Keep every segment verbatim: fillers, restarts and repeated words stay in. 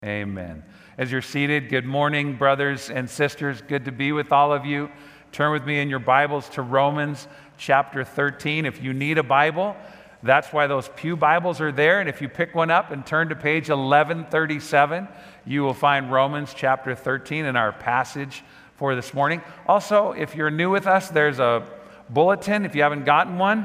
Amen. As you're seated, good morning, brothers and sisters. Good to be with all of you. Turn with me in your Bibles to Romans chapter thirteen. If you need a Bible, that's why those pew Bibles are there. And if you pick one up and turn to page eleven thirty-seven, you will find Romans chapter thirteen in our passage for this morning. Also, if you're new with us, there's a bulletin. If you haven't gotten one,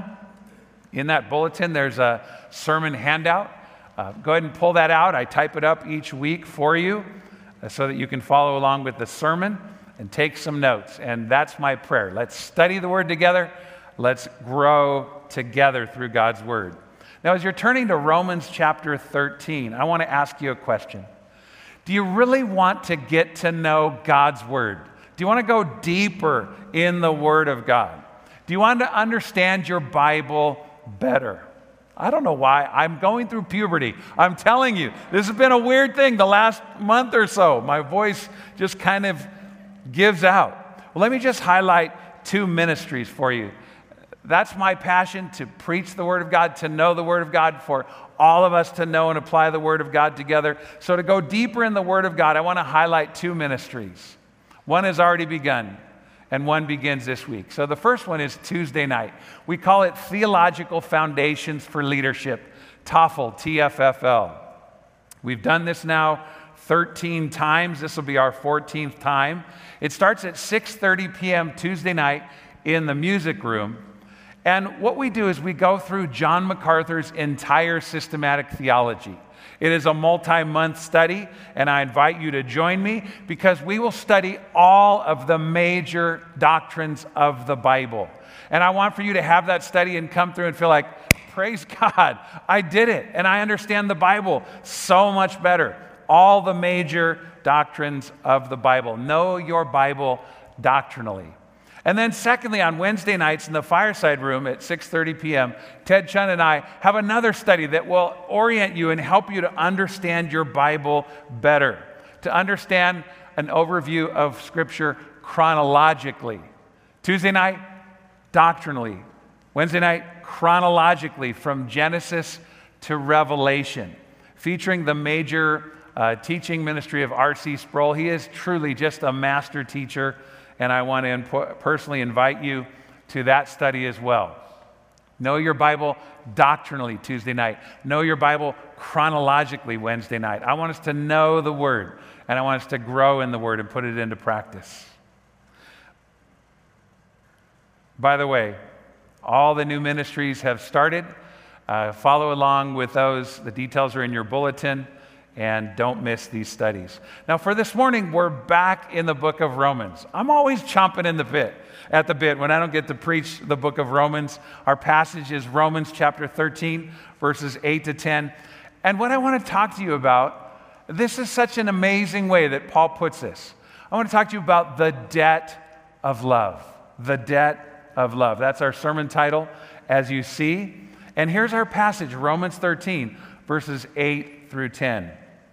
in that bulletin, there's a sermon handout. Uh, go ahead and pull that out. I type it up each week for you uh, so that you can follow along with the sermon and take some notes. And that's my prayer. Let's study the Word together. Let's grow together through God's Word. Now, as you're turning to Romans chapter thirteen, I want to ask you a question. Do you really want to get to know God's Word? Do you want to go deeper in the Word of God? Do you want to understand your Bible better? I don't know why. I'm going through puberty. I'm telling you, this has been a weird thing the last month or so. My voice just kind of gives out. Well, let me just highlight two ministries for you. That's my passion, to preach the Word of God, to know the Word of God, for all of us to know and apply the Word of God together. So to go deeper in the Word of God, I want to highlight two ministries. One has already begun, and one begins this week. So the first one is Tuesday night. We call it Theological Foundations for Leadership, TOEFL, T F F L. We've done this now thirteen times. This will be our fourteenth time. It starts at six thirty p.m. Tuesday night in the music room. And what we do is we go through John MacArthur's entire systematic theology. It is a multi-month study, and I invite you to join me because we will study all of the major doctrines of the Bible. And I want for you to have that study and come through and feel like, praise God, I did it, and I understand the Bible so much better. All the major doctrines of the Bible. Know your Bible doctrinally. And then secondly, on Wednesday nights in the Fireside Room at six thirty p.m., Ted Chun and I have another study that will orient you and help you to understand your Bible better, to understand an overview of Scripture chronologically. Tuesday night, doctrinally. Wednesday night, chronologically, from Genesis to Revelation, featuring the major uh, teaching ministry of R C Sproul. He is truly just a master teacher. And I want to impo- personally invite you to that study as well. Know your Bible doctrinally Tuesday night. Know your Bible chronologically Wednesday night. I want us to know the Word, and I want us to grow in the Word and put it into practice. By the way, all the new ministries have started. Uh, follow along with those. The details are in your bulletin. And don't miss these studies. Now, for this morning, we're back in the book of Romans. I'm always chomping in the bit, at the bit when I don't get to preach the book of Romans. Our passage is Romans chapter thirteen, verses eight to ten. And what I want to talk to you about, this is such an amazing way that Paul puts this. I want to talk to you about the debt of love. The debt of love. That's our sermon title, as you see. And here's our passage, Romans thirteen, verses eight through ten.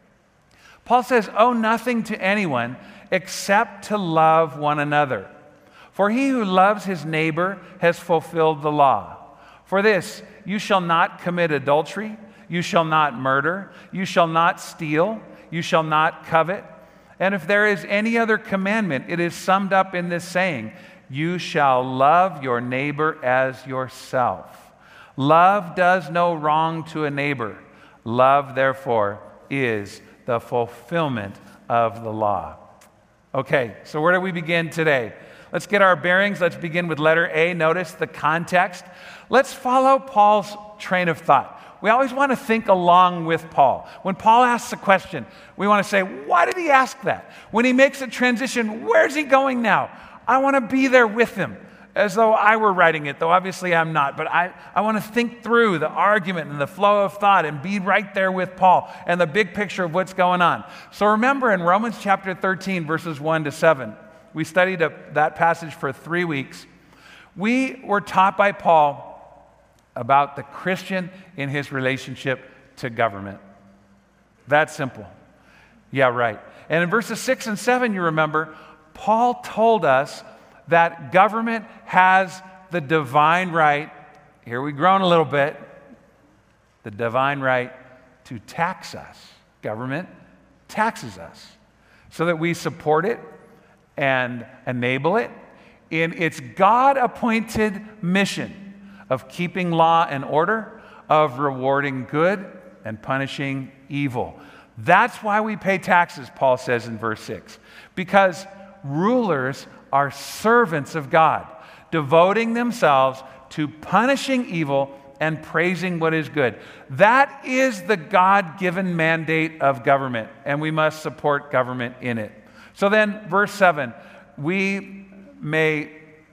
Paul says, "Owe nothing to anyone except to love one another. For he who loves his neighbor has fulfilled the law. For this, you shall not commit adultery, you shall not murder, you shall not steal, you shall not covet. And if there is any other commandment, it is summed up in this saying, you shall love your neighbor as yourself. Love does no wrong to a neighbor. Love, therefore, is the fulfillment of the law." Okay, so where do we begin today? Let's get our bearings. Let's begin with letter A. Notice the context. Let's follow Paul's train of thought. We always want to think along with Paul. When Paul asks a question, we want to say, why did he ask that? When he makes a transition, where's he going now? I want to be there with him, as though I were writing it, though obviously I'm not. But I, I want to think through the argument and the flow of thought and be right there with Paul and the big picture of what's going on. So remember in Romans chapter thirteen, verses one to seven, we studied a, that passage for three weeks. We were taught by Paul about the Christian in his relationship to government. That's simple. Yeah, right. And in verses six and seven, you remember, Paul told us that government has the divine right, here we groan a little bit, the divine right to tax us. Government taxes us so that we support it and enable it in its God-appointed mission of keeping law and order, of rewarding good and punishing evil. That's why we pay taxes, Paul says in verse six, because rulers are servants of God, devoting themselves to punishing evil and praising what is good. That is the God-given mandate of government, and we must support government in it. So then, verse seven, we may,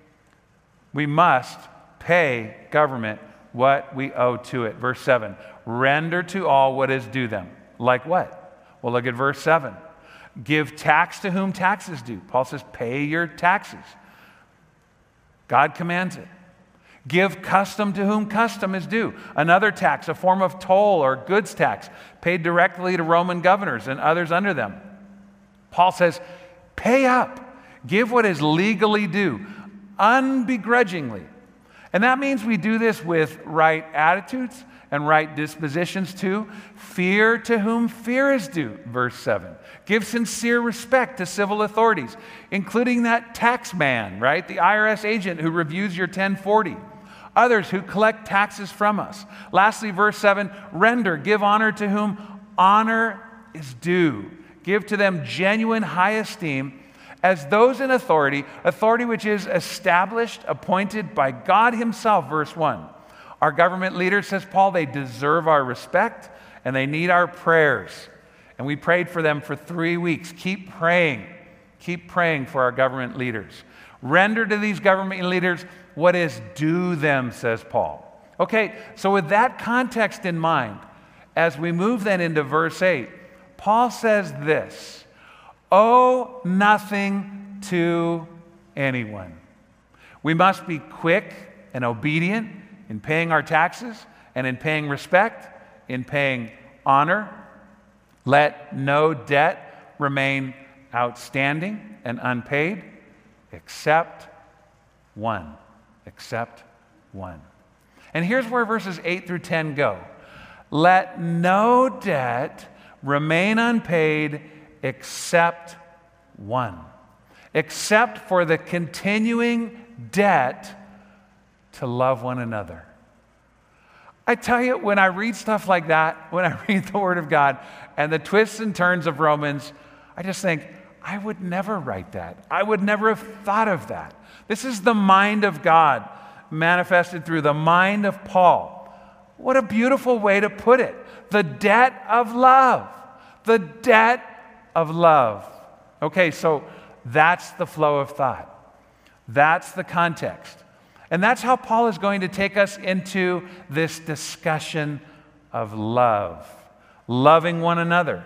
we must pay government what we owe to it. Verse seven, render to all what is due them. Like what? Well, look at verse seven. Give tax to whom tax is due. Paul says, pay your taxes. God commands it. Give custom to whom custom is due. Another tax, a form of toll or goods tax, paid directly to Roman governors and others under them. Paul says, pay up. Give what is legally due, unbegrudgingly. And that means we do this with right attitudes and right dispositions too. Fear to whom fear is due, verse seven. Give sincere respect to civil authorities, including that tax man, right? The I R S agent who reviews your ten forty. Others who collect taxes from us. Lastly, verse seven, render, give honor to whom honor is due. Give to them genuine high esteem as those in authority, authority which is established, appointed by God himself, verse one. Our government leaders, says Paul, they deserve our respect and they need our prayers. And we prayed for them for three weeks. Keep praying. Keep praying for our government leaders. Render to these government leaders what is due them, says Paul. Okay, so with that context in mind, as we move then into verse eight, Paul says this, owe nothing to anyone. We must be quick and obedient in paying our taxes and in paying respect, in paying honor. Let no debt remain outstanding and unpaid except one. Except one. And here's where verses eight through ten go. Let no debt remain unpaid except one. Except for the continuing debt to love one another. I tell you, when I read stuff like that, when I read the Word of God and the twists and turns of Romans, I just think, I would never write that. I would never have thought of that. This is the mind of God manifested through the mind of Paul. What a beautiful way to put it. The debt of love. The debt of love. Okay, so that's the flow of thought. That's the context. And that's how Paul is going to take us into this discussion of love. Loving one another.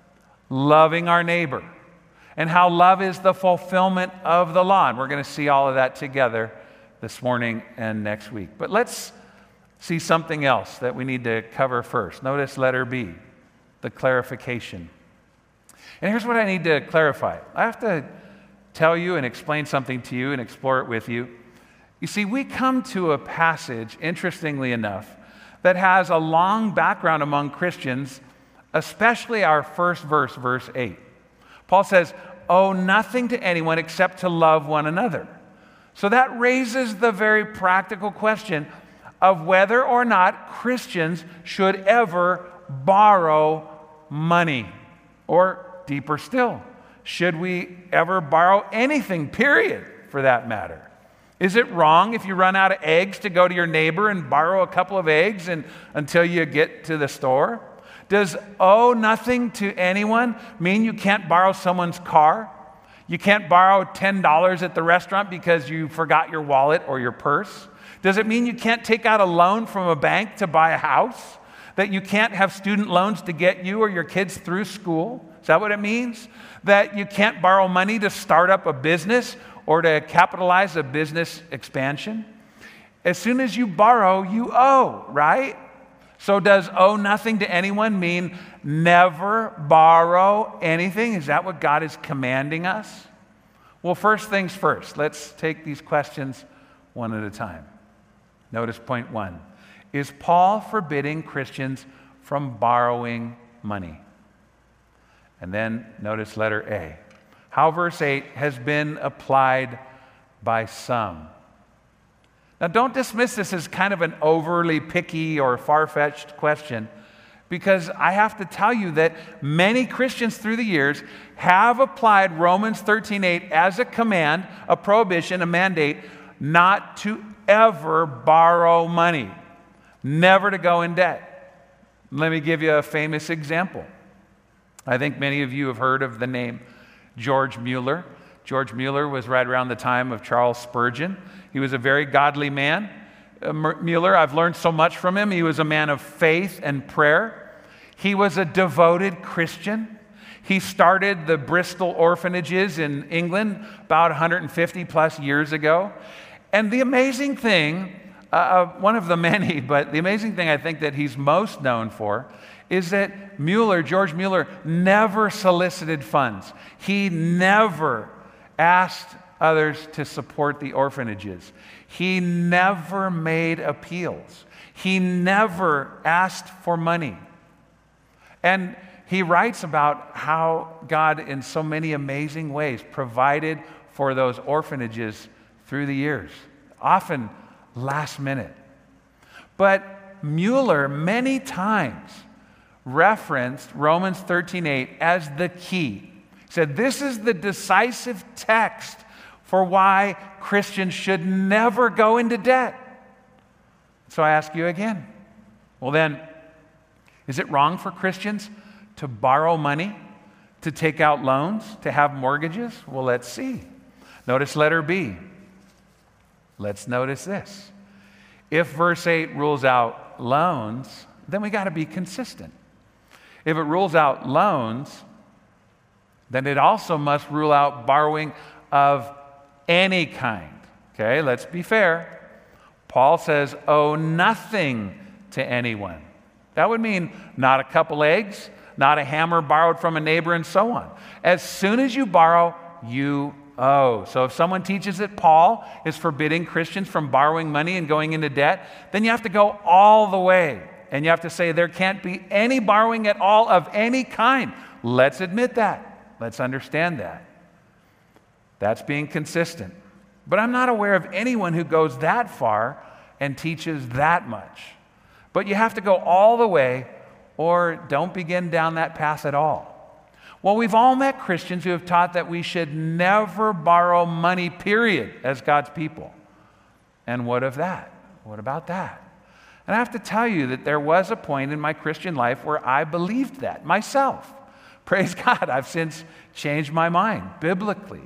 Loving our neighbor. And how love is the fulfillment of the law. And we're going to see all of that together this morning and next week. But let's see something else that we need to cover first. Notice letter B, the clarification. And here's what I need to clarify. I have to tell you and explain something to you and explore it with you. You see, we come to a passage, interestingly enough, that has a long background among Christians, especially our first verse, verse eight. Paul says, owe nothing to anyone except to love one another. So that raises the very practical question of whether or not Christians should ever borrow money. Or deeper still, should we ever borrow anything, period, for that matter? Is it wrong if you run out of eggs to go to your neighbor and borrow a couple of eggs and, until you get to the store? Does owe nothing to anyone mean you can't borrow someone's car? You can't borrow ten dollars at the restaurant because you forgot your wallet or your purse? Does it mean you can't take out a loan from a bank to buy a house? That you can't have student loans to get you or your kids through school? Is that what it means? That you can't borrow money to start up a business or to capitalize a business expansion? As soon as you borrow, you owe, right? So does owe nothing to anyone mean never borrow anything? Is that what God is commanding us? Well, first things first. Let's take these questions one at a time. Notice point one. Is Paul forbidding Christians from borrowing money? And then notice letter A. How verse eight has been applied by some. Now, don't dismiss this as kind of an overly picky or far-fetched question, because I have to tell you that many Christians through the years have applied Romans thirteen eight as a command, a prohibition, a mandate, not to ever borrow money, never to go in debt. Let me give you a famous example. I think many of you have heard of the name George Mueller. George Mueller was right around the time of Charles Spurgeon. He was a very godly man. Uh, Mueller, I've learned so much from him. He was a man of faith and prayer. He was a devoted Christian. He started the Bristol orphanages in England about one hundred fifty plus years ago. And the amazing thing, uh, one of the many, but the amazing thing I think that he's most known for is that Mueller, George Mueller, never solicited funds. He never asked others to support the orphanages. He never made appeals. He never asked for money. And he writes about how God, in so many amazing ways, provided for those orphanages through the years, often last minute. But Mueller, many times, referenced Romans thirteen eight as the key. He said, this is the decisive text for why Christians should never go into debt. So I ask you again, well then, is it wrong for Christians to borrow money, to take out loans, to have mortgages? Well, let's see. Notice letter B. Let's notice this. If verse eight rules out loans, then we got to be consistent. If it rules out loans, then it also must rule out borrowing of any kind. Okay, let's be fair. Paul says, owe nothing to anyone. That would mean not a couple eggs, not a hammer borrowed from a neighbor, and so on. As soon as you borrow, you owe. So if someone teaches that Paul is forbidding Christians from borrowing money and going into debt, then you have to go all the way. And you have to say there can't be any borrowing at all of any kind. Let's admit that. Let's understand that. That's being consistent. But I'm not aware of anyone who goes that far and teaches that much. But you have to go all the way, or don't begin down that path at all. Well, we've all met Christians who have taught that we should never borrow money, period, as God's people. And what of that? What about that? And I have to tell you that there was a point in my Christian life where I believed that myself. Praise God, I've since changed my mind biblically.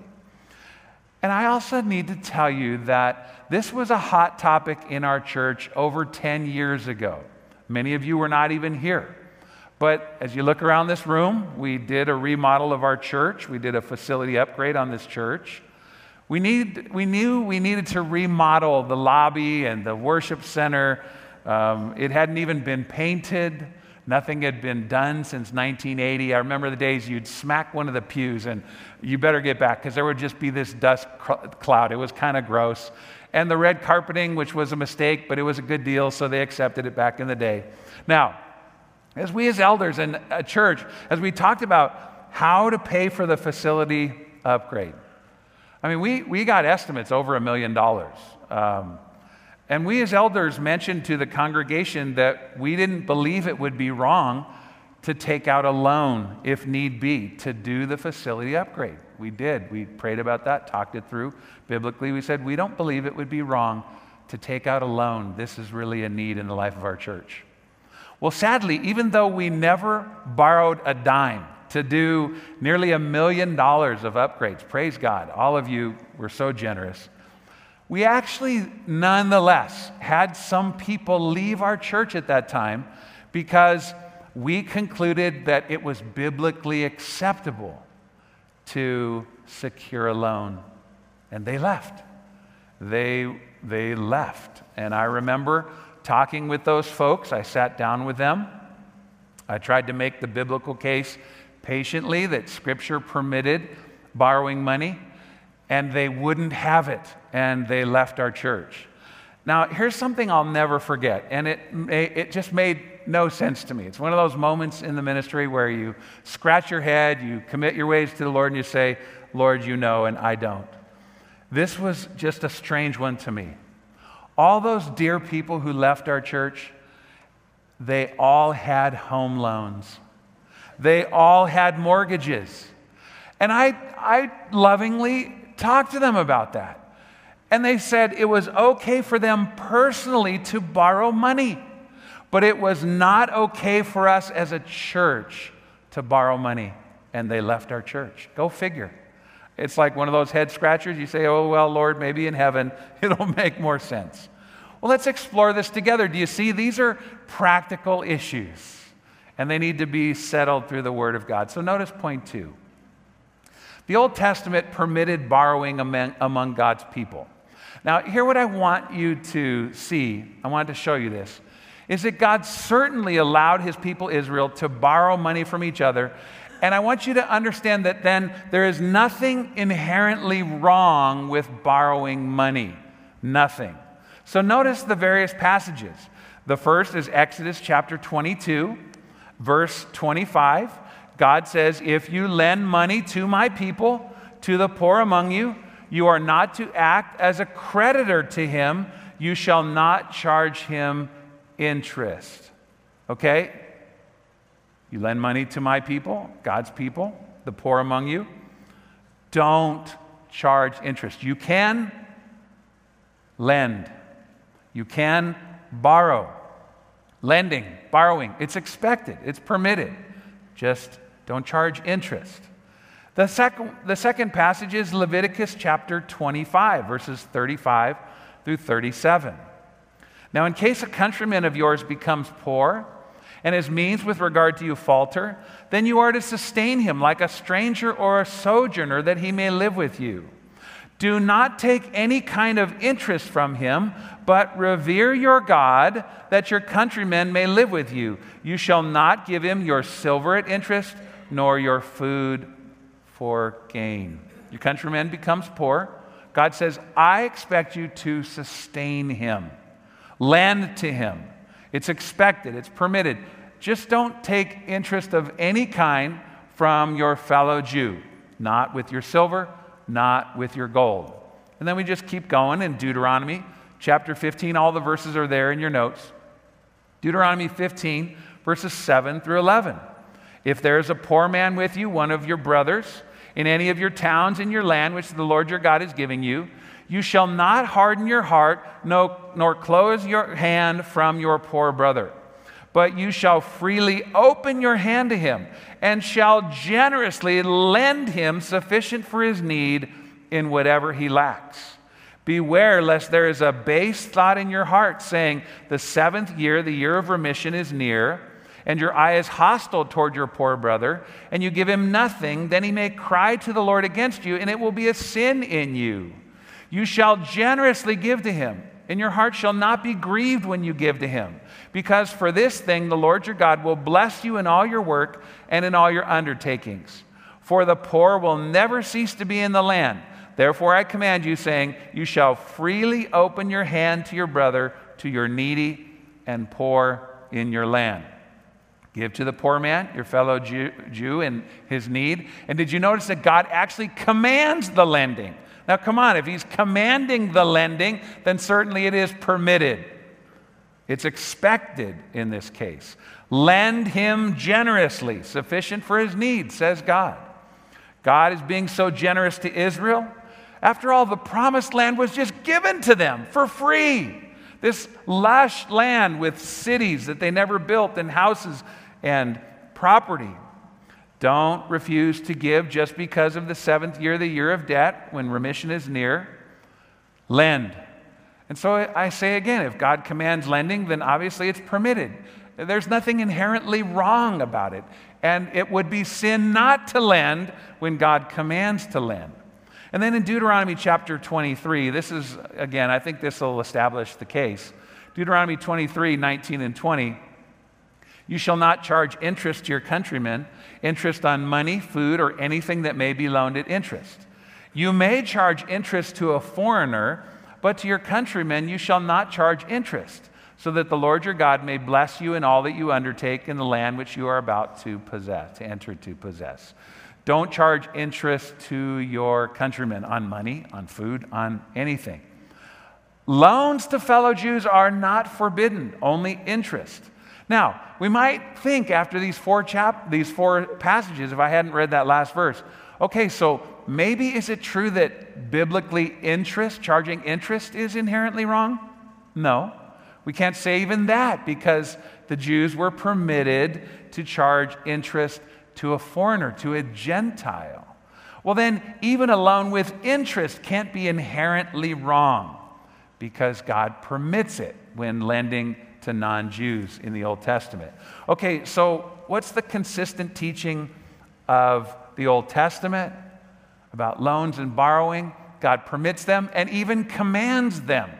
And I also need to tell you that this was a hot topic in our church over ten years ago. Many of you were not even here. But as you look around this room, we did a remodel of our church. We did a facility upgrade on this church. We, need, we knew we needed to remodel the lobby and the worship center. Um, it hadn't even been painted. Nothing had been done since nineteen eighty. I remember the days you'd smack one of the pews and you better get back because there would just be this dust cloud. It was kind of gross. And the red carpeting, which was a mistake, but it was a good deal, so they accepted it back in the day. Now, as we as elders in a church, as we talked about how to pay for the facility upgrade, I mean, we, we got estimates over a million dollars. Um, And we as elders mentioned to the congregation that we didn't believe it would be wrong to take out a loan, if need be, to do the facility upgrade. We did. We prayed about that, talked it through biblically. We said we don't believe it would be wrong to take out a loan. This is really a need in the life of our church. Well, sadly, even though we never borrowed a dime to do nearly a million dollars of upgrades, praise God, all of you were so generous. We actually, nonetheless, had some people leave our church at that time because we concluded that it was biblically acceptable to secure a loan. And they left. They, they left. And I remember talking with those folks. I sat down with them. I tried to make the biblical case patiently that Scripture permitted borrowing money. And they wouldn't have it, and they left our church. Now, here's something I'll never forget, and it, it just made no sense to me. It's one of those moments in the ministry where you scratch your head, you commit your ways to the Lord, and you say, Lord, you know, and I don't. This was just a strange one to me. All those dear people who left our church, they all had home loans. They all had mortgages. And I, I lovingly talked to them about that. And they said it was okay for them personally to borrow money, but it was not okay for us as a church to borrow money. And they left our church. Go figure. It's like one of those head scratchers. You say, oh, well, Lord, maybe in heaven it'll make more sense. Well, let's explore this together. Do you see? These are practical issues, and they need to be settled through the Word of God. So notice point two. The Old Testament permitted borrowing among, among God's people. Now, here what I want you to see, I wanted to show you this, is that God certainly allowed his people Israel to borrow money from each other. And I want you to understand that then there is nothing inherently wrong with borrowing money. Nothing. So notice the various passages. The first is Exodus chapter twenty-two, verse twenty-five. God says, if you lend money to my people, to the poor among you, you are not to act as a creditor to him. You shall not charge him interest. Okay? You lend money to my people, God's people, the poor among you. Don't charge interest. You can lend. You can borrow. Lending, borrowing, it's expected, it's permitted. Just don't charge interest. The second, the second passage is Leviticus chapter twenty-five, verses thirty-five through thirty-seven. Now, in case a countryman of yours becomes poor, and his means with regard to you falter, then you are to sustain him like a stranger or a sojourner, that he may live with you. Do not take any kind of interest from him, but revere your God, that your countrymen may live with you. You shall not give him your silver at interest, nor your food for gain. Your countryman becomes poor. God says, I expect you to sustain him. Lend to him. It's expected. It's permitted. Just don't take interest of any kind from your fellow Jew. Not with your silver, not with your gold. And then we just keep going in Deuteronomy chapter fifteen. All the verses are there in your notes. Deuteronomy fifteen, verses seven through eleven. If there is a poor man with you, one of your brothers, in any of your towns in your land, which the Lord your God is giving you, you shall not harden your heart, no, nor close your hand from your poor brother. But you shall freely open your hand to him, and shall generously lend him sufficient for his need in whatever he lacks. Beware lest there is a base thought in your heart, saying, the seventh year, the year of remission, is near, and your eye is hostile toward your poor brother, and you give him nothing, then he may cry to the Lord against you, and it will be a sin in you. You shall generously give to him, and your heart shall not be grieved when you give to him. Because for this thing the Lord your God will bless you in all your work and in all your undertakings. For the poor will never cease to be in the land. Therefore I command you, saying, you shall freely open your hand to your brother, to your needy and poor in your land. Give to the poor man, your fellow Jew, Jew in his need. And did you notice that God actually commands the lending? Now, come on, if he's commanding the lending, then certainly it is permitted. It's expected in this case. Lend him generously, sufficient for his needs, says God. God is being so generous to Israel. After all, the promised land was just given to them for free. This lush land with cities that they never built and houses and property. Don't refuse to give just because of the seventh year, the year of debt, when remission is near. Lend. And so I say again, if God commands lending, then obviously it's permitted. There's nothing inherently wrong about it. And it would be sin not to lend when God commands to lend. And then in Deuteronomy chapter twenty-three, this is, again, I think this will establish the case. Deuteronomy twenty-three, nineteen and twenty. You shall not charge interest to your countrymen, interest on money, food, or anything that may be loaned at interest. You may charge interest to a foreigner, But to your countrymen you shall not charge interest, so that the Lord your God may bless you in all that you undertake in the land which you are about to possess, to enter to possess. Don't charge interest to your countrymen on money, on food, on anything. Loans to fellow Jews are not forbidden, only interest. Now, we might think after these four chap these four passages, if I hadn't read that last verse, okay, so maybe is it true that biblically interest, charging interest is inherently wrong? No. We can't say even that because the Jews were permitted to charge interest to a foreigner, to a Gentile. Well, then, even a loan with interest can't be inherently wrong because God permits it when lending to non-Jews in the Old Testament. Okay, so what's the consistent teaching of the Old Testament about loans and borrowing? God permits them and even commands them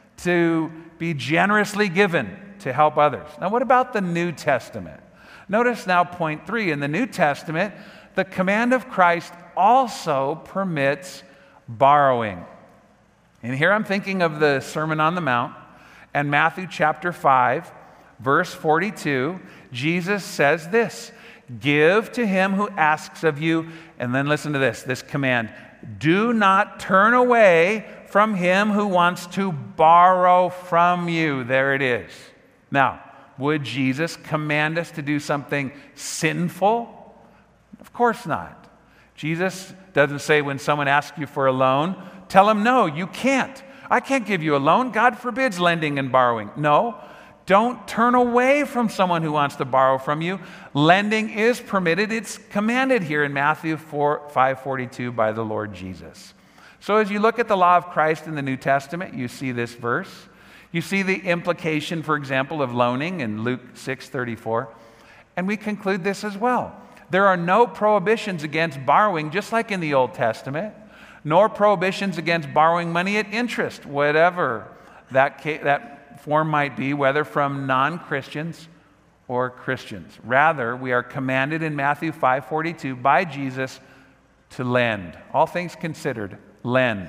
to be generously given to help others. Now, what about the New Testament? Notice now point three. In the New Testament, the command of Christ also permits borrowing. And here I'm thinking of the Sermon on the Mount and Matthew chapter five, verse forty-two. Jesus says this, "Give to him who asks of you," and then listen to this, this command, "Do not turn away from him who wants to borrow from you." There it is. Now, would Jesus command us to do something sinful? Of course not. Jesus doesn't say when someone asks you for a loan, tell him, no, you can't. I can't give you a loan. God forbids lending and borrowing. No, don't turn away from someone who wants to borrow from you. Lending is permitted. It's commanded here in Matthew five forty-two by the Lord Jesus. So as you look at the law of Christ in the New Testament, you see this verse. You see the implication, for example, of loaning in Luke six thirty-four. And we conclude this as well. There are no prohibitions against borrowing, just like in the Old Testament, nor prohibitions against borrowing money at interest, whatever that, that form might be, whether from non-Christians or Christians. Rather, we are commanded in Matthew five forty-two by Jesus to lend. All things considered, lend.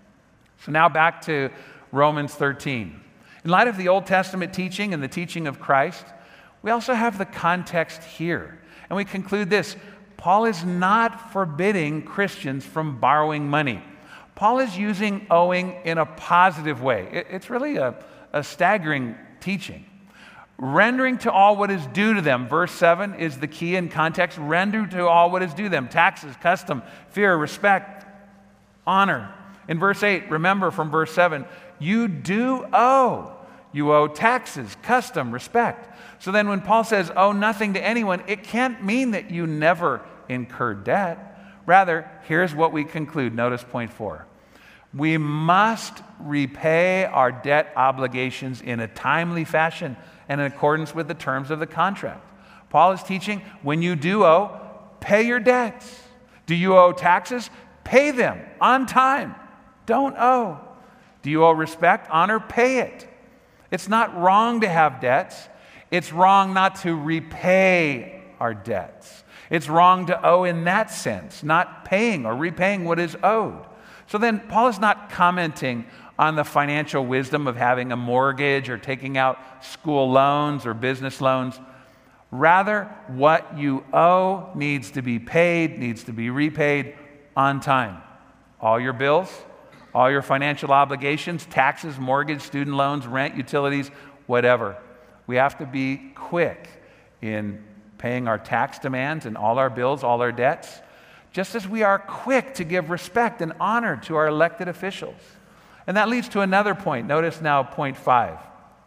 So now back to Romans thirteen. In light of the Old Testament teaching and the teaching of Christ, we also have the context here. And we conclude this: Paul is not forbidding Christians from borrowing money. Paul is using owing in a positive way. It's really a, a staggering teaching. Rendering to all what is due to them. Verse seven is the key in context. Render to all what is due them. Taxes, custom, fear, respect, honor. In verse eight, remember from verse seven, you do owe. You owe taxes, custom, respect. So then when Paul says owe nothing to anyone, it can't mean that you never incurred debt. Rather, here's what we conclude. Notice point four. We must repay our debt obligations in a timely fashion and in accordance with the terms of the contract. Paul is teaching, when you do owe, pay your debts. Do you owe taxes? Pay them on time. Don't owe. Do you owe respect, honor? Pay it. It's not wrong to have debts. It's wrong not to repay our debts. It's wrong to owe in that sense, not paying or repaying what is owed. So then Paul is not commenting on the financial wisdom of having a mortgage or taking out school loans or business loans. Rather, what you owe needs to be paid, needs to be repaid on time. All your bills, all your financial obligations, taxes, mortgage, student loans, rent, utilities, whatever. We have to be quick in paying our tax demands and all our bills, all our debts, just as we are quick to give respect and honor to our elected officials. And that leads to another point. Notice now point five.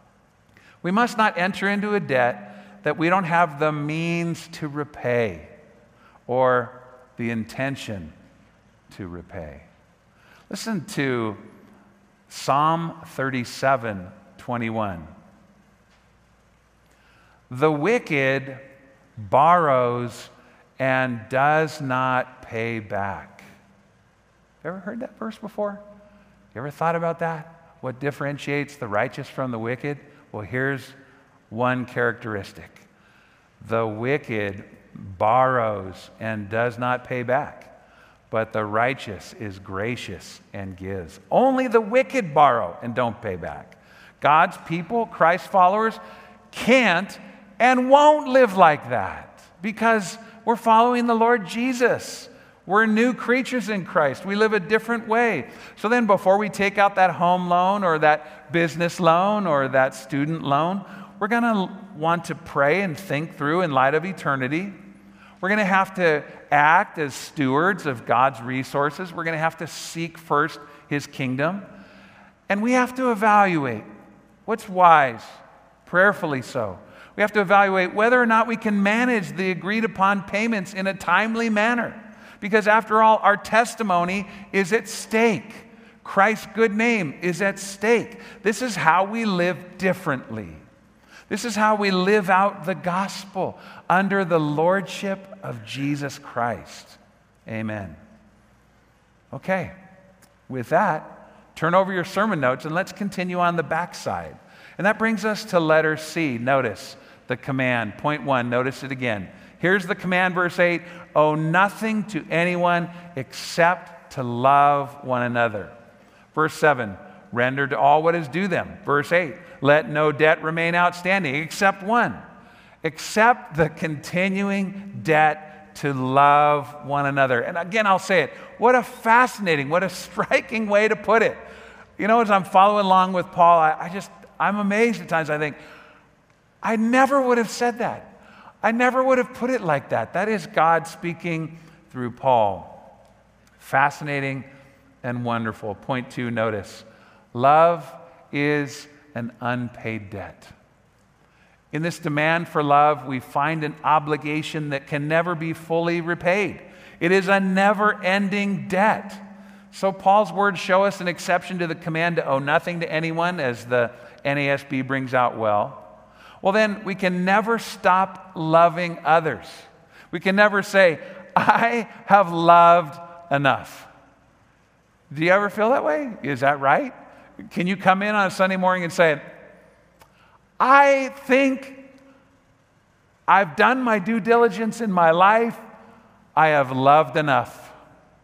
We must not enter into a debt that we don't have the means to repay or the intention to repay. Listen to Psalm thirty-seven twenty-one. The wicked borrows and does not pay back. You ever heard that verse before? You ever thought about that? What differentiates the righteous from the wicked? Well, here's one characteristic. The wicked borrows and does not pay back. but the righteous is gracious and gives. Only the wicked borrow and don't pay back. God's people, Christ followers, can't and won't live like that because we're following the Lord Jesus. We're new creatures in Christ. We live a different way. So then before we take out that home loan or that business loan or that student loan, we're going to want to pray and think through in light of eternity. We're going to have to act as stewards of God's resources. We're going to have to seek first His kingdom. And we have to evaluate what's wise, prayerfully so. We have to evaluate whether or not we can manage the agreed upon payments in a timely manner. Because after all, our testimony is at stake. Christ's good name is at stake. This is how we live differently. This is how we live out the gospel under the lordship of Jesus Christ. Amen. Okay, with that, turn over your sermon notes and let's continue on the backside. And that brings us to letter C. Notice the command. Point one, notice it again. Here's the command, verse eight. Owe nothing to anyone except to love one another. Verse seven, render to all what is due them. Verse eight, let no debt remain outstanding except one, except the continuing debt to love one another. And again, I'll say it. What a fascinating, what a striking way to put it. You know, as I'm following along with Paul, I, I just, I'm amazed at times. I think, I never would have said that. I never would have put it like that. That is God speaking through Paul. Fascinating and wonderful. Point two, notice. Love is an unpaid debt. In this demand for love, we find an obligation that can never be fully repaid. It is a never-ending debt. So Paul's words show us an exception to the command to owe nothing to anyone, as the N A S B brings out well. Well, then we can never stop loving others. We can never say, I have loved enough. Do you ever feel that way? Is that right? Can you come in on a Sunday morning and say, I think I've done my due diligence in my life. I have loved enough.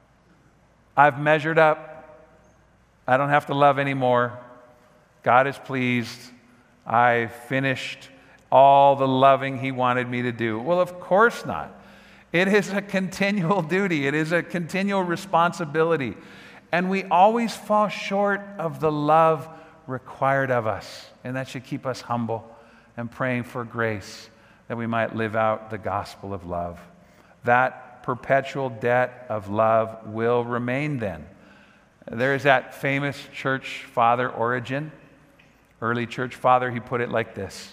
I've measured up. I don't have to love anymore. God is pleased. I finished all the loving He wanted me to do. Well, of course not. It is a continual duty. It is a continual responsibility. And we always fall short of the love required of us. And that should keep us humble and praying for grace that we might live out the gospel of love. That perpetual debt of love will remain then. There is that famous church father, Origen, early church father. He put it like this: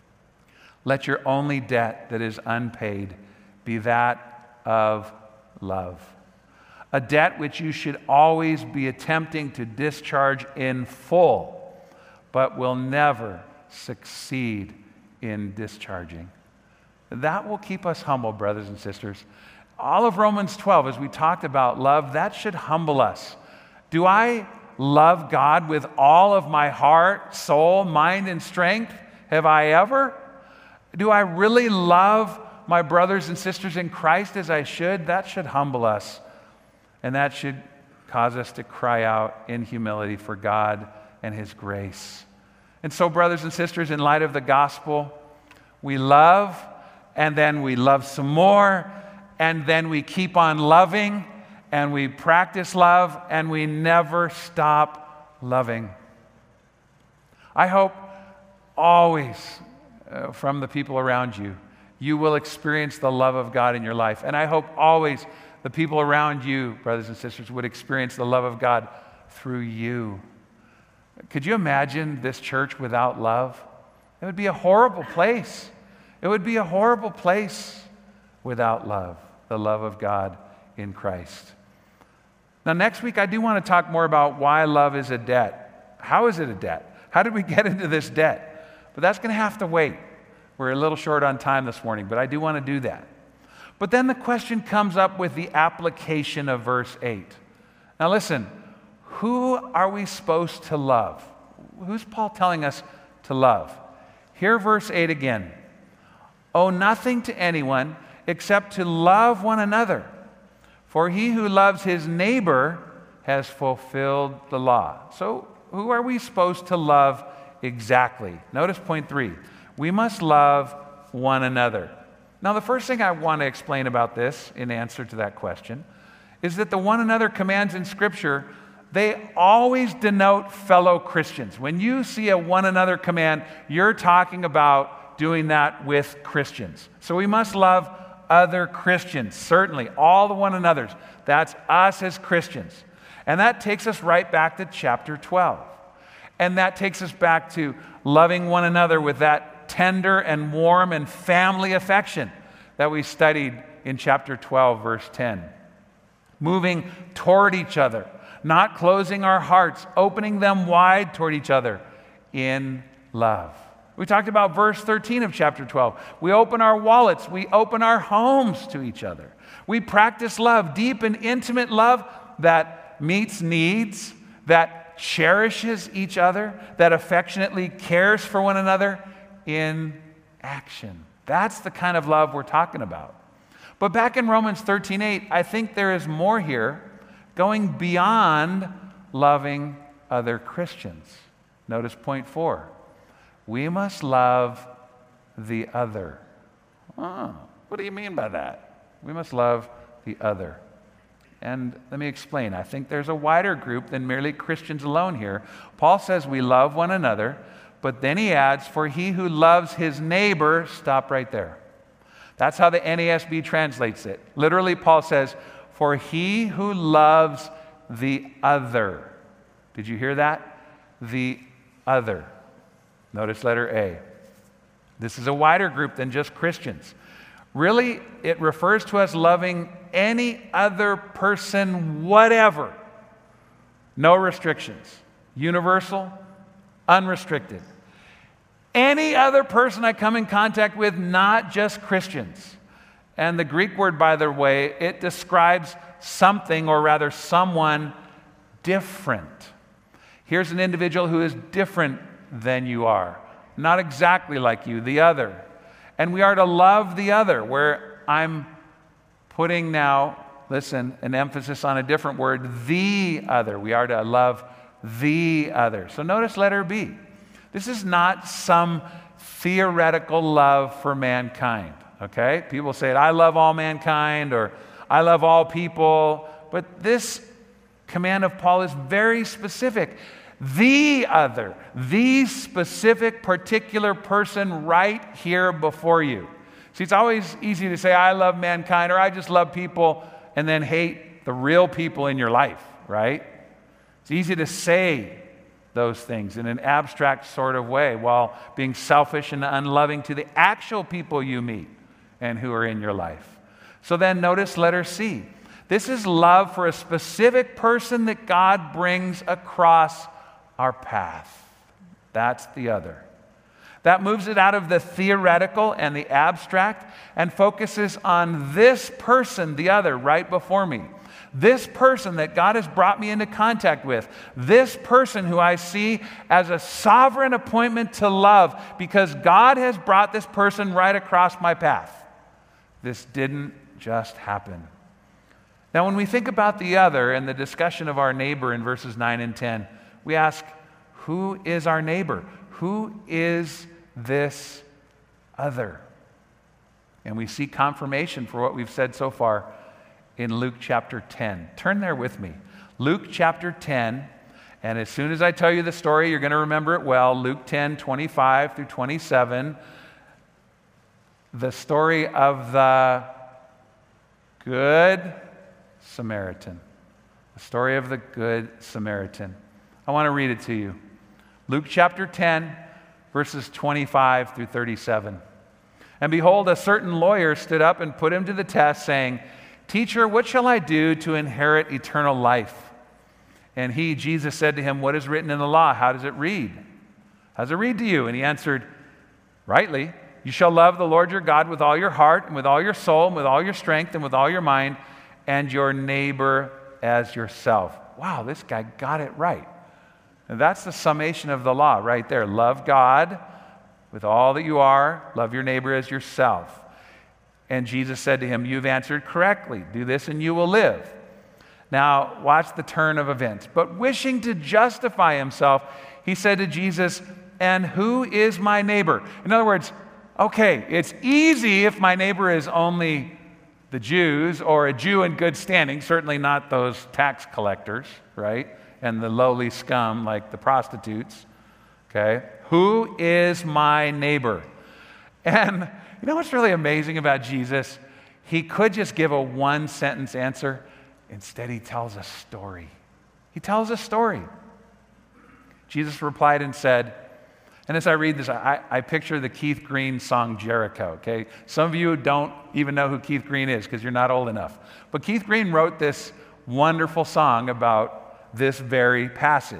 let your only debt that is unpaid be that of love. A debt which you should always be attempting to discharge in full, but will never succeed in discharging. That will keep us humble, brothers and sisters. All of Romans twelve, as we talked about love, that should humble us. Do I love God with all of my heart, soul, mind, and strength? Have I ever? Do I really love my brothers and sisters in Christ as I should? That should humble us. And that should cause us to cry out in humility for God and His grace. And so, brothers and sisters, in light of the gospel, we love, and then we love some more, and then we keep on loving, and we practice love, and we never stop loving. I hope always uh, from the people around you, you will experience the love of God in your life. And I hope always the people around you, brothers and sisters, would experience the love of God through you. Could you imagine this church without love? It would be a horrible place. It would be a horrible place without love, the love of God in Christ. Now, next week, I do want to talk more about why love is a debt. How is it a debt? How did we get into this debt? But that's going to have to wait. We're a little short on time this morning, but I do want to do that. But then the question comes up with the application of verse eight. Now listen, who are we supposed to love? Who's Paul telling us to love? Hear verse eight again. Owe nothing to anyone except to love one another. For he who loves his neighbor has fulfilled the law. So who are we supposed to love exactly? Notice point three. We must love one another. Now, the first thing I want to explain about this in answer to that question is that the one another commands in Scripture, they always denote fellow Christians. When you see a one another command, you're talking about doing that with Christians. So we must love other Christians, certainly, all the one another's. That's us as Christians. And that takes us right back to chapter twelve. And that takes us back to loving one another with that tender and warm and family affection that we studied in chapter twelve, verse ten. Moving toward each other, not closing our hearts, opening them wide toward each other in love. We talked about verse thirteen of chapter twelve. We open our wallets, we open our homes to each other. We practice love, deep and intimate love that meets needs, that cherishes each other, that affectionately cares for one another in action. That's the kind of love we're talking about. But back in Romans thirteen eight, I think there is more here, going beyond loving other Christians. Notice point four. We must love the other. Oh, what do you mean by that? We must love the other. And let me explain. I think there's a wider group than merely Christians alone here. Paul says we love one another, but then he adds, for he who loves his neighbor, stop right there. That's how the N A S B translates it. Literally, Paul says, for he who loves the other. Did you hear that? The other. Notice letter A. This is a wider group than just Christians. Really, it refers to us loving any other person, whatever. No restrictions. Universal, unrestricted. Any other person I come in contact with, not just Christians. And the Greek word, by the way, it describes something, or rather someone, different. Here's an individual who is different than you are. Not exactly like you, the other. And we are to love the other, where I'm putting now, listen, an emphasis on a different word, the other. We are to love the other. So notice letter B. This is not some theoretical love for mankind, okay? People say, I love all mankind, or I love all people. But this command of Paul is very specific. The other, the specific particular person right here before you. See, it's always easy to say, I love mankind, or I just love people, and then hate the real people in your life, right? It's easy to say those things in an abstract sort of way while being selfish and unloving to the actual people you meet and who are in your life. So then notice letter C. This is love for a specific person that God brings across our path. That's the other. That moves it out of the theoretical and the abstract and focuses on this person, the other, right before me. This person that God has brought me into contact with. This person who I see as a sovereign appointment to love because God has brought this person right across my path. This didn't just happen. Now, when we think about the other and the discussion of our neighbor in verses nine and ten, we ask, who is our neighbor? Who is this other? And we see confirmation for what we've said so far in Luke chapter ten. Turn there with me. Luke chapter ten, and as soon as I tell you the story, you're going to remember it well. Luke ten, twenty-five through twenty-seven. The story of the Good Samaritan. The story of the Good Samaritan. I want to read it to you. Luke chapter ten, verses twenty-five through thirty-seven. And behold, a certain lawyer stood up and put him to the test, saying, Teacher, what shall I do to inherit eternal life? And he, Jesus, said to him, What is written in the law? How does it read? How does it read to you? And he answered, Rightly, you shall love the Lord your God with all your heart, and with all your soul, and with all your strength, and with all your mind, and your neighbor as yourself. Wow, this guy got it right. And that's the summation of the law right there. Love God with all that you are. Love your neighbor as yourself. And Jesus said to him, "You've answered correctly. Do this and you will live." Now, watch the turn of events. But wishing to justify himself, he said to Jesus, "And who is my neighbor?" In other words, okay, it's easy if my neighbor is only the Jews or a Jew in good standing, certainly not those tax collectors, right? And the lowly scum like the prostitutes, okay? Who is my neighbor? And you know what's really amazing about Jesus? He could just give a one-sentence answer. Instead, he tells a story. He tells a story. Jesus replied and said, and as I read this, I, I picture the Keith Green song Jericho, okay? Some of you don't even know who Keith Green is because you're not old enough. But Keith Green wrote this wonderful song about this very passage.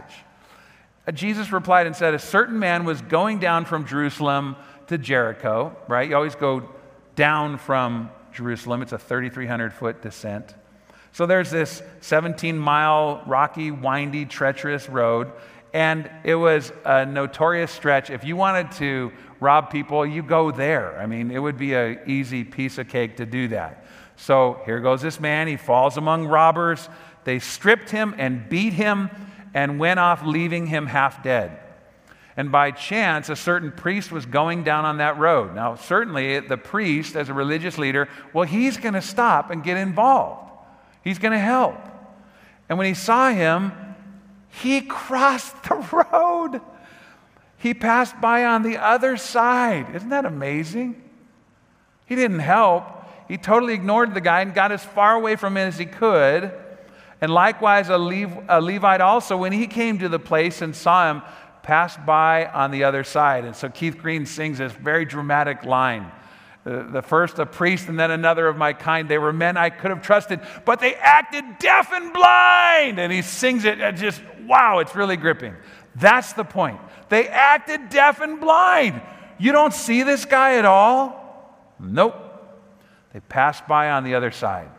Jesus replied and said, a certain man was going down from Jerusalem to Jericho, right? You always go down from Jerusalem. It's a thirty-three hundred foot descent. So there's this seventeen mile rocky, windy, treacherous road, and it was a notorious stretch. If you wanted to rob people, you go there. I mean, it would be an easy piece of cake to do that. So here goes this man. He falls among robbers. They stripped him and beat him and went off, leaving him half dead. And by chance, a certain priest was going down on that road. Now, certainly, the priest, as a religious leader, well, he's going to stop and get involved. He's going to help. And when he saw him, he crossed the road. He passed by on the other side. Isn't that amazing? He didn't help. He totally ignored the guy and got as far away from him as he could. And likewise, a, Lev- a Levite also, when he came to the place and saw him, passed by on the other side. And so Keith Green sings this very dramatic line. The, the first a priest and then another of my kind. They were men I could have trusted, but they acted deaf and blind. And he sings it and just, wow, it's really gripping. That's the point. They acted deaf and blind. You don't see this guy at all? Nope. They passed by on the other side.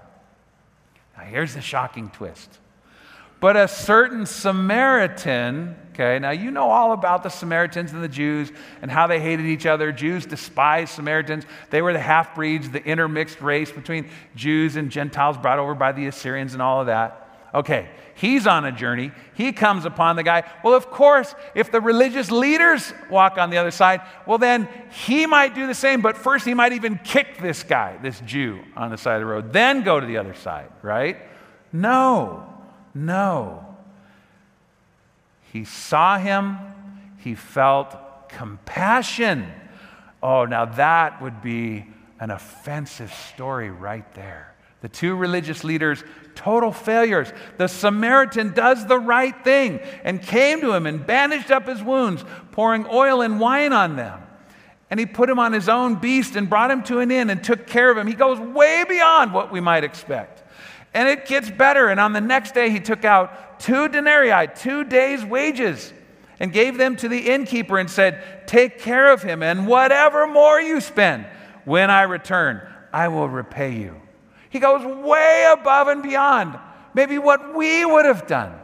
Now here's the shocking twist. But a certain Samaritan, okay, now you know all about the Samaritans and the Jews and how they hated each other. Jews despised Samaritans. They were the half-breeds, the intermixed race between Jews and Gentiles brought over by the Assyrians and all of that. Okay, he's on a journey. He comes upon the guy. Well, of course, if the religious leaders walk on the other side, well, then he might do the same. But first, he might even kick this guy, this Jew, on the side of the road, then go to the other side, right? No. No. He saw him. He felt compassion. Oh, now that would be an offensive story right there. The two religious leaders, total failures. The Samaritan does the right thing and came to him and bandaged up his wounds, pouring oil and wine on them. And he put him on his own beast and brought him to an inn and took care of him. He goes way beyond what we might expect. And it gets better. And on the next day, he took out two denarii, two days' wages, and gave them to the innkeeper and said, take care of him, and whatever more you spend, when I return, I will repay you. He goes way above and beyond maybe what we would have done.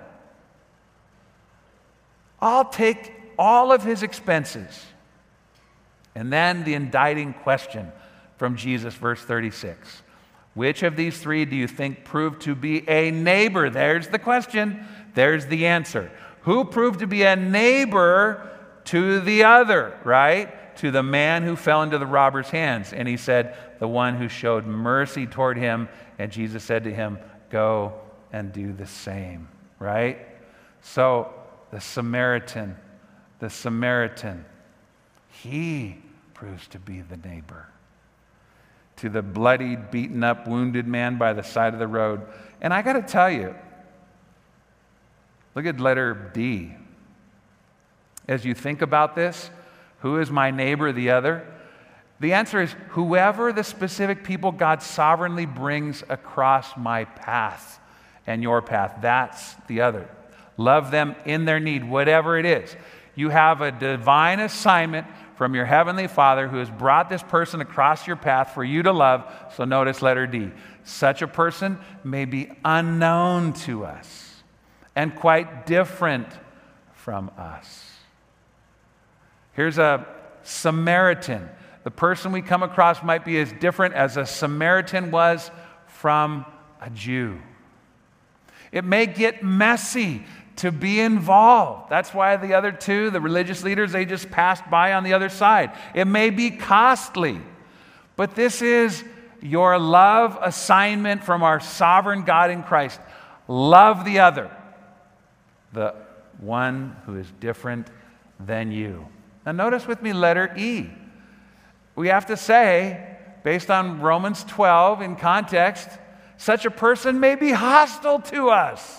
I'll take all of his expenses. And then the indicting question from Jesus, verse thirty-six. Which of these three do you think proved to be a neighbor? There's the question. There's the answer. Who proved to be a neighbor to the other, right? To the man who fell into the robber's hands. And he said, the one who showed mercy toward him. And Jesus said to him, go and do the same, right? So the Samaritan, the Samaritan, he proves to be the neighbor to the bloodied, beaten up, wounded man by the side of the road. And I got to tell you, look at letter D. As you think about this, who is my neighbor, the other? The answer is whoever the specific people God sovereignly brings across my path and your path. That's the other. Love them in their need, whatever it is. You have a divine assignment from your heavenly Father who has brought this person across your path for you to love. So notice letter D. Such a person may be unknown to us and quite different from us. Here's a Samaritan. The person we come across might be as different as a Samaritan was from a Jew. It may get messy to be involved. That's why the other two, the religious leaders, they just passed by on the other side. It may be costly, but this is your love assignment from our sovereign God in Christ. Love the other, the one who is different than you. Now notice with me letter E. We have to say, based on Romans twelve in context, such a person may be hostile to us.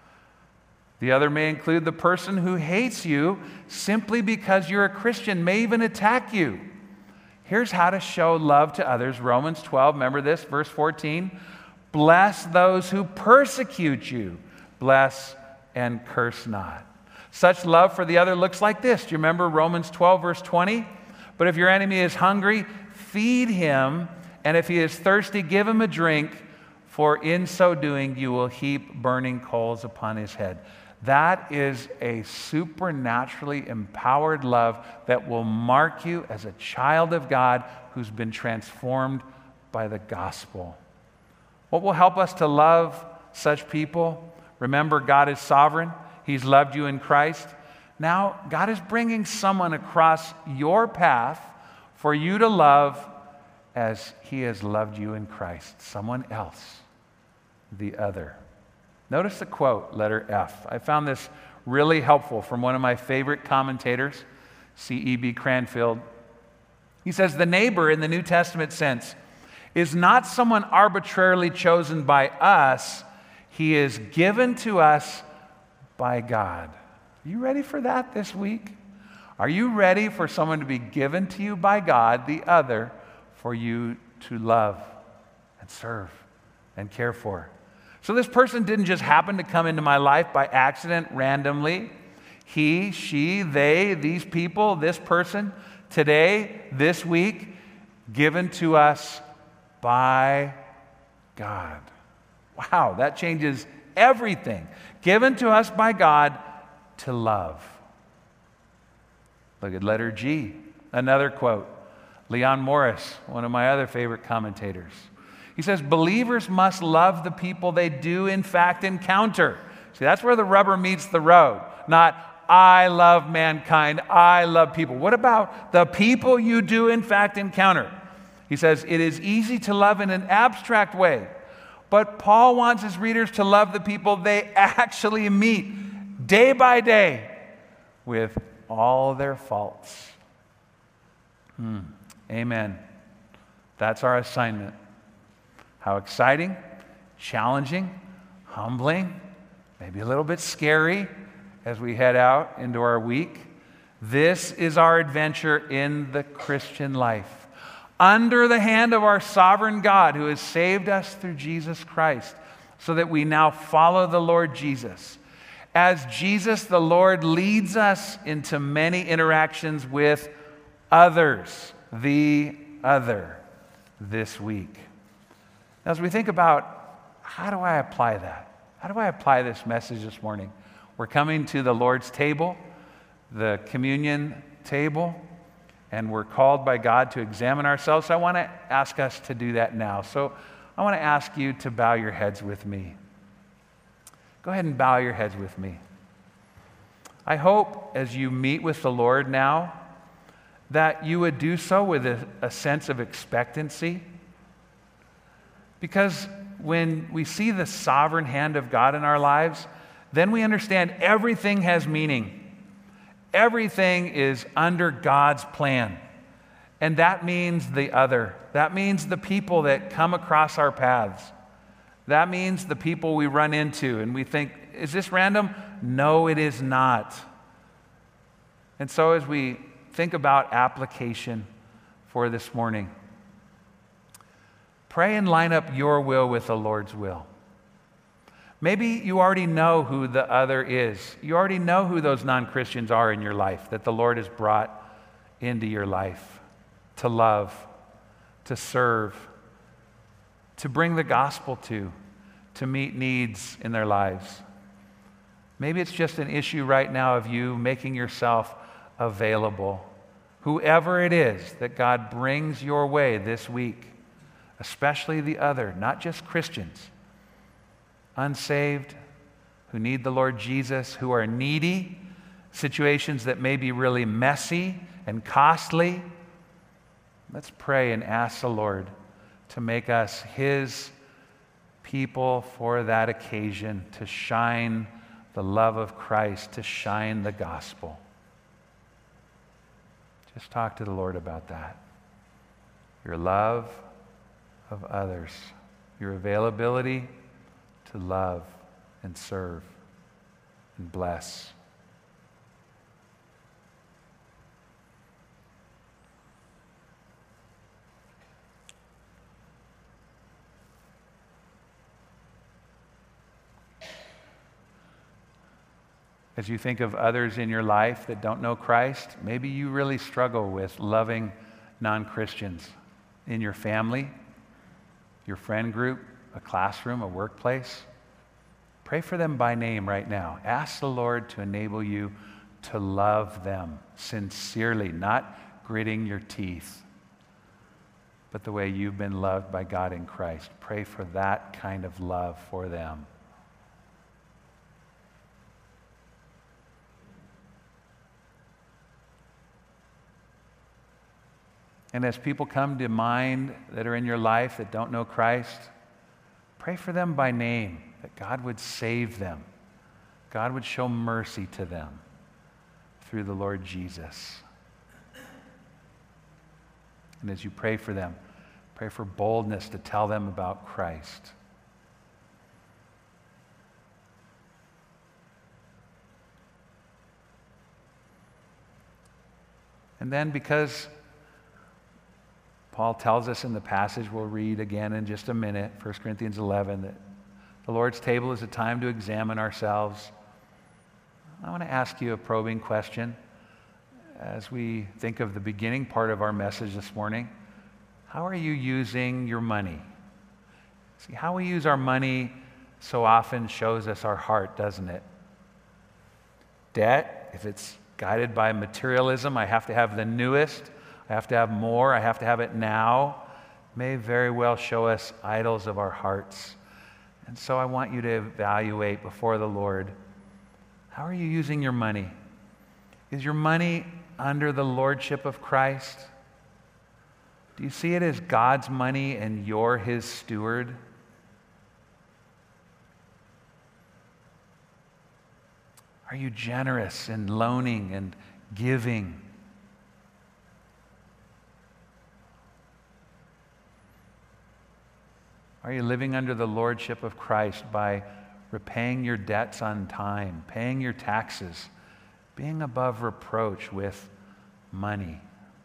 The other may include the person who hates you simply because you're a Christian, may even attack you. Here's how to show love to others. Romans twelve, remember this, verse fourteen. Bless those who persecute you. Bless and curse not. Such love for the other looks like this. Do you remember Romans twelve, verse twenty? But if your enemy is hungry, feed him, and if he is thirsty, give him a drink, for in so doing you will heap burning coals upon his head. That is a supernaturally empowered love that will mark you as a child of God who's been transformed by the gospel. What will help us to love such people? Remember, God is sovereign. He's loved you in Christ. Now, God is bringing someone across your path for you to love as He has loved you in Christ. Someone else, the other. Notice the quote, letter F. I found this really helpful from one of my favorite commentators, C E B Cranfield. He says, the neighbor in the New Testament sense is not someone arbitrarily chosen by us. He is given to us by God. Are you ready for that this week? Are you ready for someone to be given to you by God, the other, for you to love and serve and care for? So this person didn't just happen to come into my life by accident, randomly. He, she, they, these people, this person, today, this week, given to us by God. Wow, that changes everything. Given to us by God to love. Look at letter G. Another quote. Leon Morris, one of my other favorite commentators. He says, believers must love the people they do in fact encounter. See, that's where the rubber meets the road. Not, I love mankind, I love people. What about the people you do in fact encounter? He says, it is easy to love in an abstract way, but Paul wants his readers to love the people they actually meet day by day with all their faults. Hmm. Amen. That's our assignment. How exciting, challenging, humbling, maybe a little bit scary as we head out into our week. This is our adventure in the Christian life. Under the hand of our sovereign God who has saved us through Jesus Christ, so that we now follow the Lord Jesus. As Jesus the Lord leads us into many interactions with others, the other, this week. Now, as we think about how do I apply that? How do I apply this message this morning? We're coming to the Lord's table, the communion table, and we're called by God to examine ourselves. So I want to ask us to do that now. So I want to ask you to bow your heads with me. Go ahead and bow your heads with me. I hope as you meet with the Lord now that you would do so with a, a sense of expectancy. Because when we see the sovereign hand of God in our lives, then we understand everything has meaning. Everything is under God's plan. And that means the other. That means the people that come across our paths. That means the people we run into and we think, is this random? No, it is not. And so as we think about application for this morning, pray and line up your will with the Lord's will. Maybe you already know who the other is. You already know who those non-Christians are in your life that the Lord has brought into your life to love, to serve, to bring the gospel to, to meet needs in their lives. Maybe it's just an issue right now of you making yourself available Whoever it is that God brings your way this week, especially the other, not just Christians, unsaved, who need the Lord Jesus, who are needy, situations that may be really messy and costly, let's pray and ask the Lord to make us His people for that occasion, to shine the love of Christ, to shine the gospel. Just talk to the Lord about that. Your love of others, your availability to love and serve and bless. As you think of others in your life that don't know Christ, maybe you really struggle with loving non-Christians in your family, your friend group, a classroom, a workplace. Pray for them by name right now. Ask the Lord to enable you to love them sincerely, not gritting your teeth, but the way you've been loved by God in Christ. Pray for that kind of love for them. And as people come to mind that are in your life that don't know Christ, pray for them by name, that God would save them. God would show mercy to them through the Lord Jesus. And as you pray for them, pray for boldness to tell them about Christ. And then because Paul tells us in the passage we'll read again in just a minute, First Corinthians eleven, that the Lord's table is a time to examine ourselves. I want to ask you a probing question as we think of the beginning part of our message this morning. How are you using your money? See, how we use our money so often shows us our heart, doesn't it? Debt, if it's guided by materialism, I have to have the newest, I have to have more, I have to have it now, may very well show us idols of our hearts. And so I want you to evaluate before the Lord, how are you using your money? Is your money under the lordship of Christ? Do you see it as God's money and you're His steward? Are you generous in loaning and giving? Are you living under the lordship of Christ by repaying your debts on time, paying your taxes, being above reproach with money?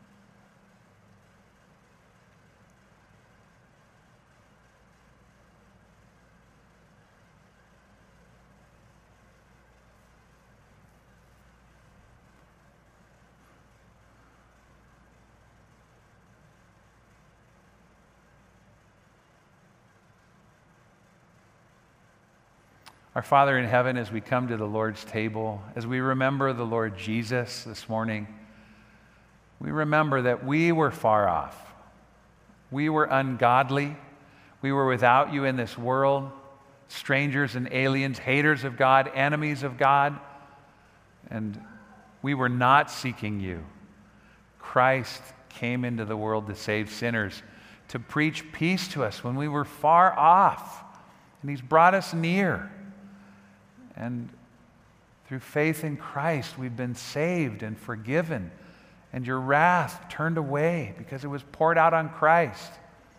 Our Father in heaven, as we come to the Lord's table, as we remember the Lord Jesus this morning, we remember that we were far off. We were ungodly. We were without you in this world, strangers and aliens, haters of God, enemies of God, and we were not seeking you. Christ came into the world to save sinners, to preach peace to us when we were far off, and He's brought us near. And through faith in Christ, we've been saved and forgiven, and your wrath turned away because it was poured out on Christ.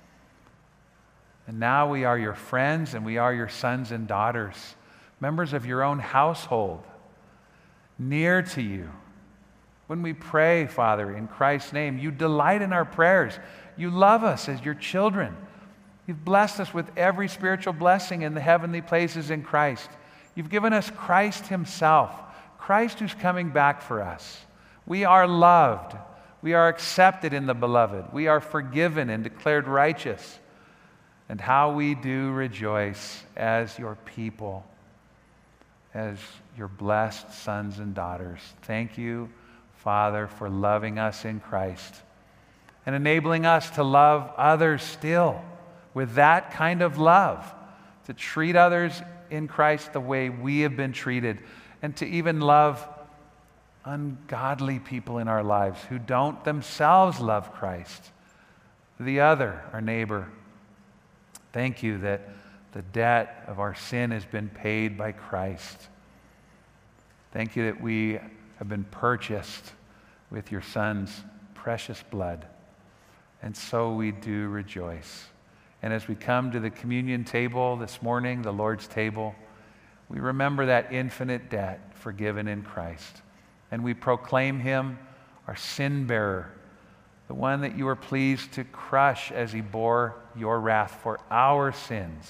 And now we are your friends, and we are your sons and daughters, members of your own household, near to you. When we pray, Father, in Christ's name, you delight in our prayers. You love us as your children. You've blessed us with every spiritual blessing in the heavenly places in Christ. You've given us Christ Himself, Christ who's coming back for us. We are loved. We are accepted in the Beloved. We are forgiven and declared righteous. And how we do rejoice as your people, as your blessed sons and daughters. Thank you Father, for loving us in Christ and enabling us to love others still with that kind of love, to treat others in Christ the way we have been treated, and to even love ungodly people in our lives who don't themselves love Christ, the other, our neighbor. Thank you that the debt of our sin has been paid by Christ. Thank you that we have been purchased with your Son's precious blood. And so we do rejoice. And as we come to the communion table this morning, the Lord's table, we remember that infinite debt forgiven in Christ. And we proclaim him our sin bearer, the one that you were pleased to crush as he bore your wrath for our sins.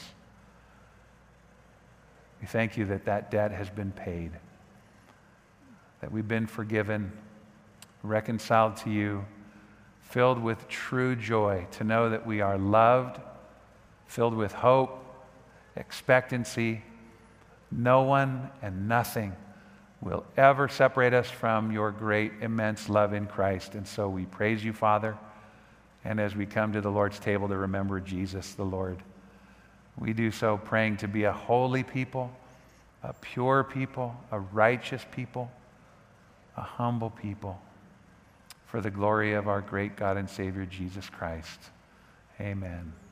We thank you that that debt has been paid, that we've been forgiven, reconciled to you, filled with true joy to know that we are loved, filled with hope, expectancy. No one and nothing will ever separate us from your great, immense love in Christ. And so we praise you, Father. And as we come to the Lord's table to remember Jesus the Lord, we do so praying to be a holy people, a pure people, a righteous people, a humble people, for the glory of our great God and Savior, Jesus Christ. Amen.